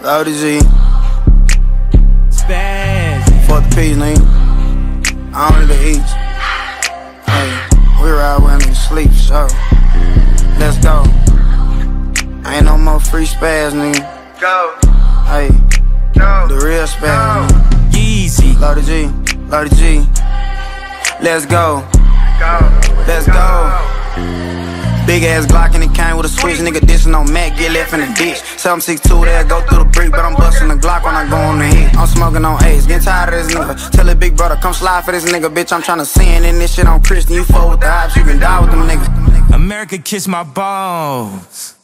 Loaded G. Spaz. For the peas, nigga. Only the eats. Hey, we ride when they sleep, so let's go. Ain't no more free spaz, nigga. Go. Hey, Go. the real spaz, nigga. Yeezy. Loaded G, Loaded G. Let's go. Go. Let's go. Big ass Glock and it came with a switch. Nigga dissing on Mac, get left in the ditch. 762 there, go through the brick, but I'm busting the Glock when I go on the hit. I'm smoking on Ace, getting tired of this nigga. Tell the big brother, come slide for this nigga, bitch. I'm tryna sin in this shit on Christian. You fuck with the ops, you can die with them niggas. America kiss my balls.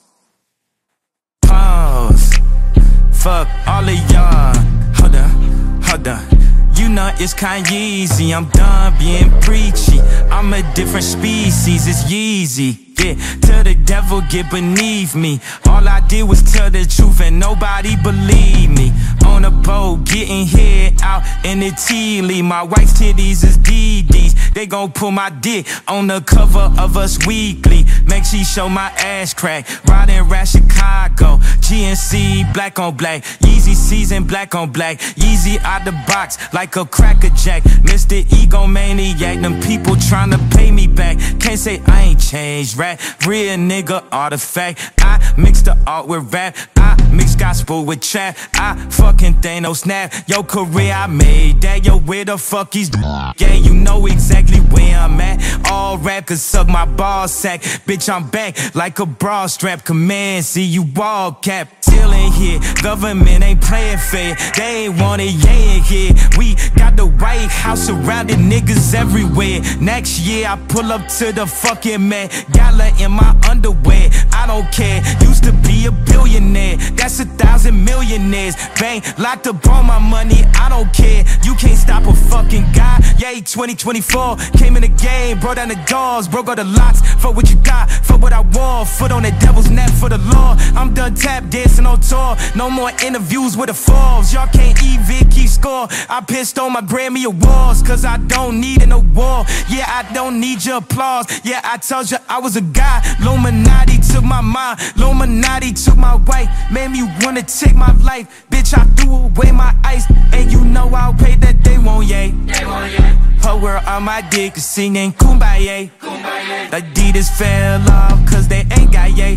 Pause. Fuck all of y'all. Hold on. You know it's Kanye. I'm done being preachy. I'm a different species, it's Yeezy. Yeah, tell the devil get beneath me. All I did was tell the truth and nobody believed me. On a boat, getting head out in the Tealy. My wife's titties is DDs. They gon' pull my dick on the cover of Us Weekly. Make she show my ass crack. Riding around Chicago. GNC, black on black. Yeezy season, black on black. Yeezy out the box like a Cracker Jack. Mr. Egomaniac. Them people tryna pay me back. Can't say I ain't changed, rap. Real nigga artifact. I mix the art with rap. I mix gospel with trap. I fucking think no snap. Yo career I made that. Yo where the fuck he's yeah, you know exactly where I'm at. All rap could suck my ball sack. Bitch I'm back like a bra strap. Command see you ball cap. Still in here. Government ain't playing fair. They ain't want it, yeah in here. We got the White House surrounded niggas everywhere. Next year I pull up to the fucking Met Gala in my underwear. I don't care. Used to be a billionaire. That's 1,000 millionaires. Bang, locked up all my money. I don't care. You can't stop a fucking guy. Yay, 2024 came in the game, brought down the doors, broke all the locks. Fuck what you got, fuck what I want. Foot on the devil's neck for the law. I'm done tap dancing on tour. No more interviews with the Forbes. Y'all can't even keep score. I pissed on my Grammy Awards, cause I don't need an award. Yeah, I don't need your applause. Yeah, I told you I was a guy. Illuminati took my mind. Illuminati took my wife. Made me wanna take my life. Bitch, I threw away my ice. And you know I'll pay that they won't, yay. Whole world on my dick singing Kumbaya. Adidas fell off cause they ain't got yay.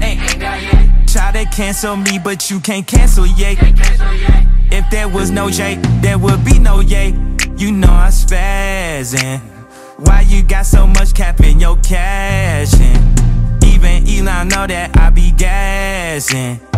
Try to cancel me but you can't cancel yay. If there was no J, there would be no yay. You know I'm spazzing. Why you got so much cap in your cash? Even Elon know that I be gassing.